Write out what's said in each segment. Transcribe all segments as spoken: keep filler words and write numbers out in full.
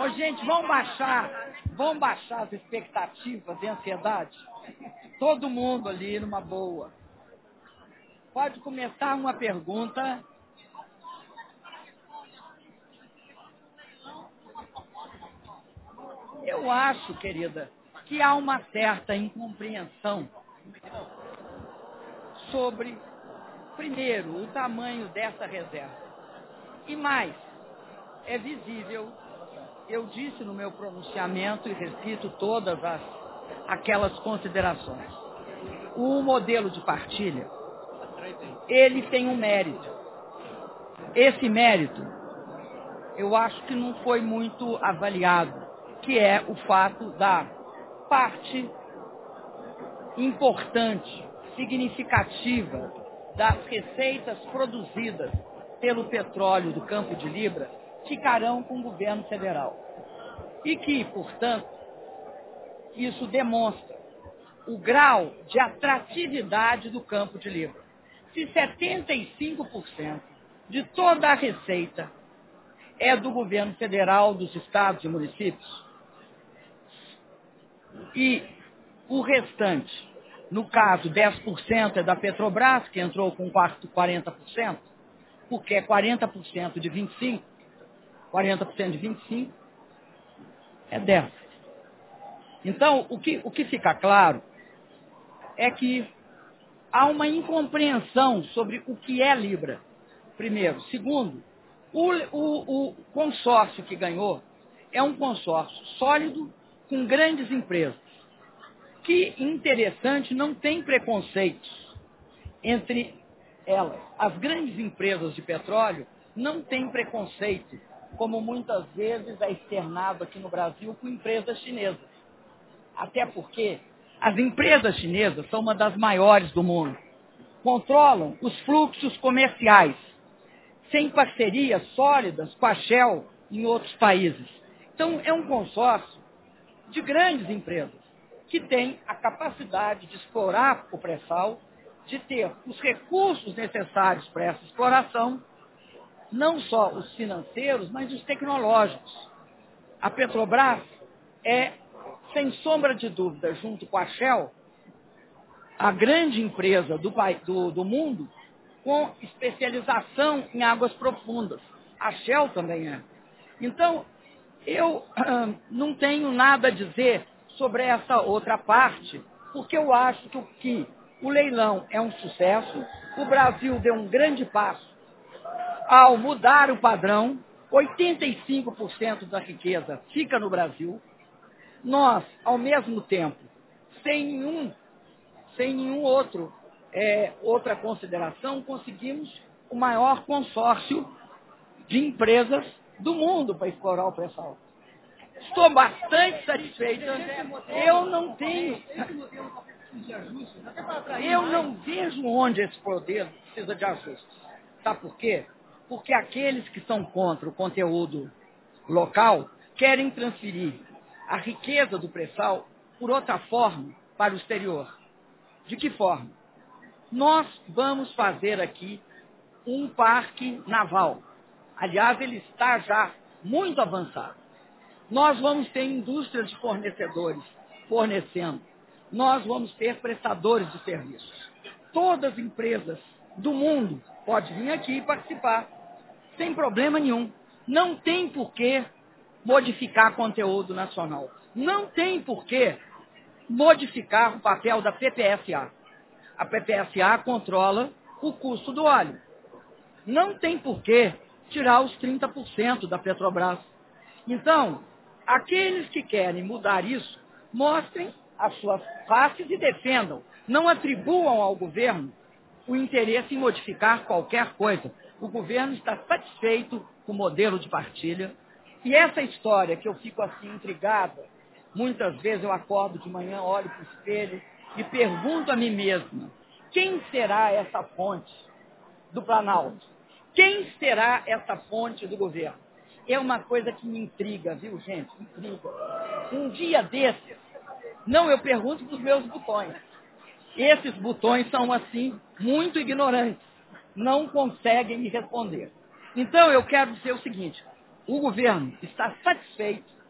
gente, vamos baixar, vamos baixar as expectativas e ansiedade. Todo mundo ali numa boa. Pode começar uma pergunta. Eu acho, querida, que há uma certa incompreensão sobre, primeiro, o tamanho dessa reserva. E mais, é visível, eu disse no meu pronunciamento e repito todas as, aquelas considerações. O modelo de partilha, ele tem um mérito. Esse mérito, eu acho que não foi muito avaliado, que é o fato da parte importante, significativa das receitas produzidas pelo petróleo do Campo de Libra ficarão com o governo federal. E que, portanto, isso demonstra o grau de atratividade do Campo de Libra. Se setenta e cinco por cento de toda a receita é do governo federal, dos estados e municípios, e o restante, no caso dez por cento é da Petrobras, que entrou com quarenta por cento, porque é quarenta por cento de vinte e cinco por cento, quarenta por cento de vinte e cinco por cento é dez. Então, o que, o que fica claro é que há uma incompreensão sobre o que é Libra, primeiro. Segundo, o, o, o consórcio que ganhou é um consórcio sólido com grandes empresas, que, interessante, não tem preconceitos entre elas. As grandes empresas de petróleo não têm preconceito, como muitas vezes é externado aqui no Brasil com empresas chinesas. Até porque as empresas chinesas são uma das maiores do mundo. Controlam os fluxos comerciais, sem parcerias sólidas com a Shell em outros países. Então, é um consórcio de grandes empresas que têm a capacidade de explorar o pré-sal, de ter os recursos necessários para essa exploração, não só os financeiros, mas os tecnológicos. A Petrobras é, sem sombra de dúvida, junto com a Shell, a grande empresa do, do, do mundo com especialização em águas profundas. A Shell também é. Então, eu ah, não tenho nada a dizer sobre essa outra parte, porque eu acho que, que o leilão é um sucesso, o Brasil deu um grande passo ao mudar o padrão, oitenta e cinco por cento da riqueza fica no Brasil. Nós, ao mesmo tempo, sem nenhum, sem nenhum outro, é, outra consideração, conseguimos o maior consórcio de empresas do mundo para explorar o pré-sal. Estou bastante satisfeita. Eu não tenho... Eu não vejo onde esse modelo precisa de ajustes. Sabe por quê? Porque aqueles que são contra o conteúdo local querem transferir a riqueza do pré-sal por outra forma para o exterior. De que forma? Nós vamos fazer aqui um parque naval. Aliás, ele está já muito avançado. Nós vamos ter indústrias de fornecedores fornecendo. Nós vamos ter prestadores de serviços. Todas as empresas do mundo podem vir aqui e participar, sem problema nenhum. Não tem por que modificar conteúdo nacional. Não tem por que modificar o papel da P P S A. A P P S A controla o custo do óleo. Não tem por que tirar os trinta por cento da Petrobras. Então, aqueles que querem mudar isso, mostrem as suas faces e defendam. Não atribuam ao governo o interesse em modificar qualquer coisa. O governo está satisfeito com o modelo de partilha. E essa história que eu fico assim intrigada, muitas vezes eu acordo de manhã, olho para o espelho e pergunto a mim mesma, quem será essa fonte do Planalto? Quem será essa fonte do governo? É uma coisa que me intriga, viu, gente? Intriga. Um dia desses, não, eu pergunto para os meus botões. Esses botões são, assim, muito ignorantes. Não conseguem me responder. Então, eu quero dizer o seguinte. O governo está satisfeito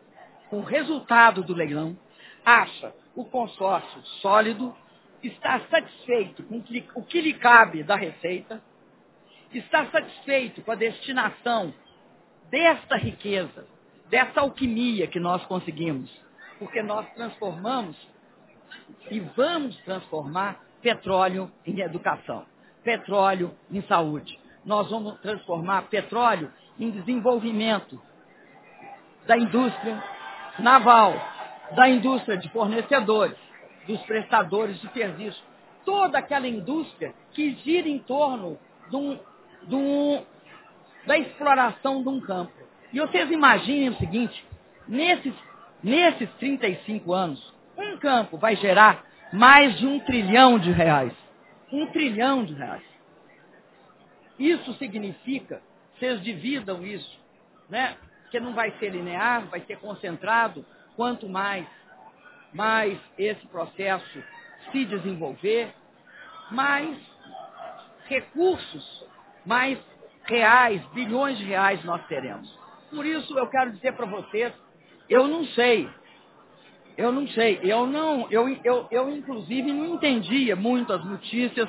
o resultado do leilão, acha o consórcio sólido, está satisfeito com o que lhe cabe da receita, está satisfeito com a destinação desta riqueza, dessa alquimia que nós conseguimos, porque nós transformamos e vamos transformar petróleo em educação, petróleo em saúde. Nós vamos transformar petróleo em desenvolvimento da indústria naval, da indústria de fornecedores, dos prestadores de serviços, toda aquela indústria que gira em torno de um, de um, da exploração de um campo. E vocês imaginem o seguinte, nesses, nesses trinta e cinco anos, um campo vai gerar mais de um trilhão de reais. Um trilhão de reais. Isso significa, vocês dividam isso, né? Que não vai ser linear, vai ser concentrado. Quanto mais, mais esse processo se desenvolver, mais recursos, mais reais, bilhões de reais nós teremos. Por isso eu quero dizer para vocês, eu não sei, eu não sei, eu não, eu, eu, eu inclusive não entendia muito as notícias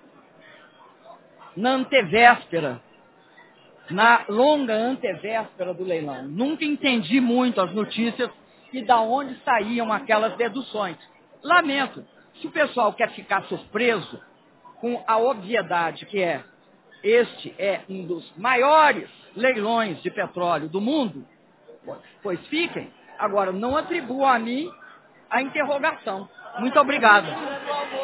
na antevéspera, na longa antevéspera do leilão. Nunca entendi muito as notícias e da onde saíam aquelas deduções. Lamento, se o pessoal quer ficar surpreso com a obviedade que é, este é um dos maiores leilões de petróleo do mundo, pois fiquem. Agora, não atribuam a mim a interrogação. Muito obrigado.